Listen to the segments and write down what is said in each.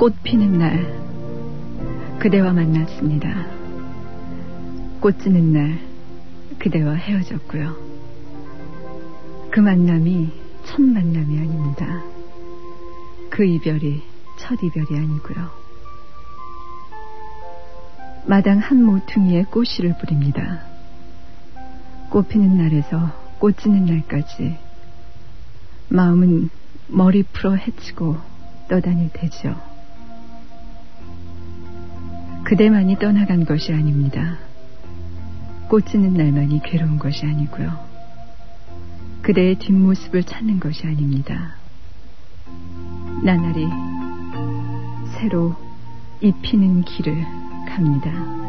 꽃 피는 날 그대와 만났습니다. 꽃 지는 날 그대와 헤어졌고요. 그 만남이 첫 만남이 아닙니다. 그 이별이 첫 이별이 아니고요. 마당 한 모퉁이에 꽃씨를 뿌립니다. 꽃 피는 날에서 꽃 지는 날까지 마음은 머리 풀어 헤치고 떠다닐 테죠. 그대만이 떠나간 것이 아닙니다. 꽃 지는 날만이 괴로운 것이 아니고요. 그대의 뒷모습을 찾는 것이 아닙니다. 나날이 새로 잎 피는 길을 갑니다.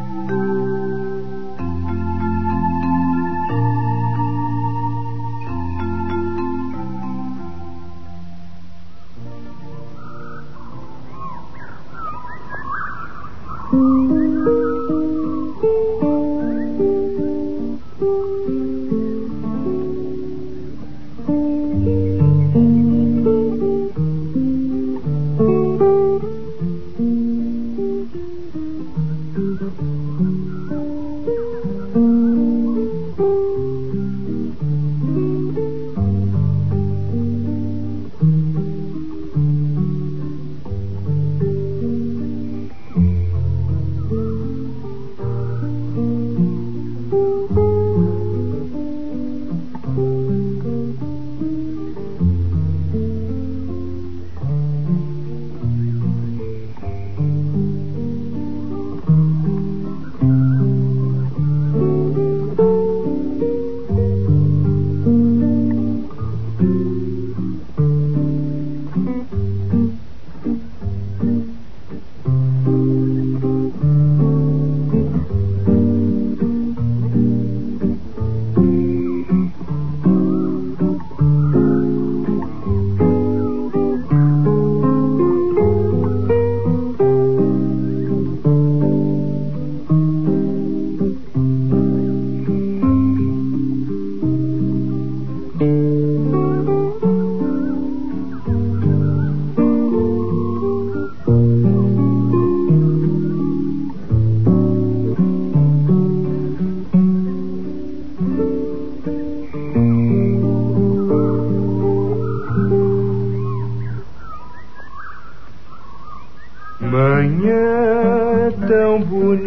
Manhã tão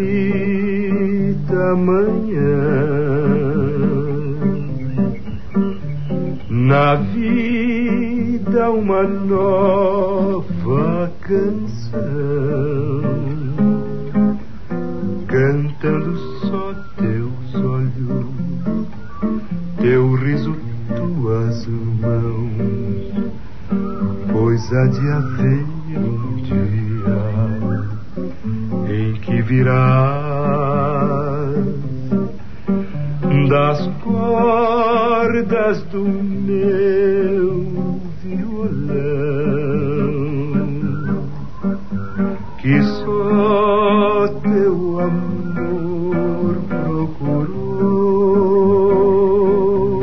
bonita, manhã, na vida uma nova canção, cantando só teus olhos, teu riso, tuas mãos, pois há de haver um dia em que virás das cordas do meu violão, que só teu amor procurou.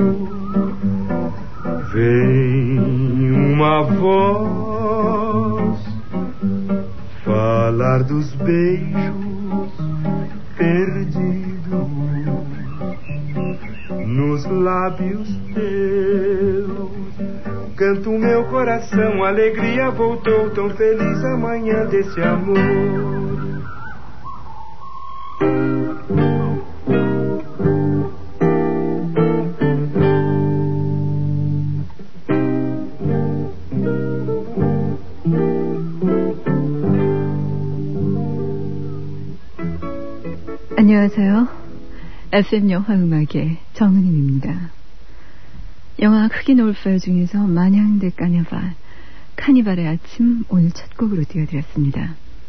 Vem uma voz falar dos beijos perdidos nos lábios teus. Canta o meu coração, a alegria voltou, tão feliz a manhã desse amor. 안녕하세요. FM 영화음악의 정은임입니다. 영화 흑인 올페어 중에서 마냥 데 카니발, 카니발의 아침, 오늘 첫 곡으로 띄워드렸습니다.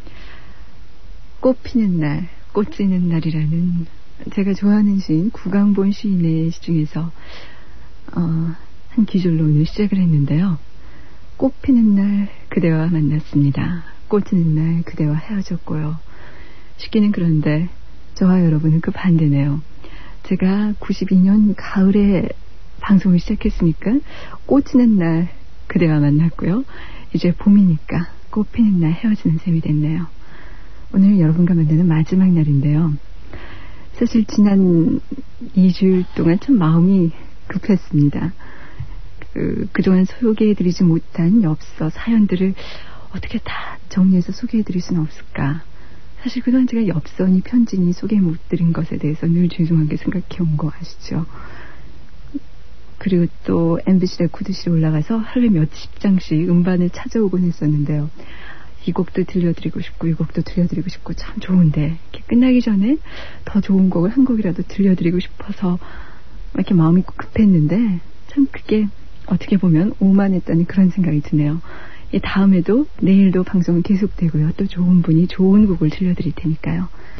꽃 피는 날, 꽃 지는 날이라는 제가 좋아하는 시인 구강본 시인의 시 중에서 한 기절로 오늘 시작을 했는데요. 꽃 피는 날 그대와 만났습니다. 꽃 지는 날 그대와 헤어졌고요. 시기는 그런데 저와 여러분은 그 반대네요. 제가 92년 가을에 방송을 시작했으니까 꽃 지는 날 그대와 만났고요. 이제 봄이니까 꽃피는 날 헤어지는 셈이 됐네요. 오늘 여러분과 만나는 마지막 날인데요. 사실 지난 2주일 동안 좀 마음이 급했습니다. 그동안 소개해드리지 못한 엽서, 사연들을 어떻게 다 정리해서 소개해드릴 수는 없을까. 사실 그동안 제가 엽서니 편지니 소개 못드린 것에 대해서 늘 죄송하게 생각해온 거 아시죠? 그리고 또 MBC 레코드실에 올라가서 하루에 몇십 장씩 음반을 찾아오곤 했었는데요. 이 곡도 들려드리고 싶고 이 곡도 들려드리고 싶고 참 좋은데 이렇게 끝나기 전에 더 좋은 곡을 한 곡이라도 들려드리고 싶어서 이렇게 마음이 급했는데 참 그게 어떻게 보면 오만했다는 그런 생각이 드네요. 다음에도 내일도 방송은 계속되고요. 또 좋은 분이 좋은 곡을 들려드릴 테니까요.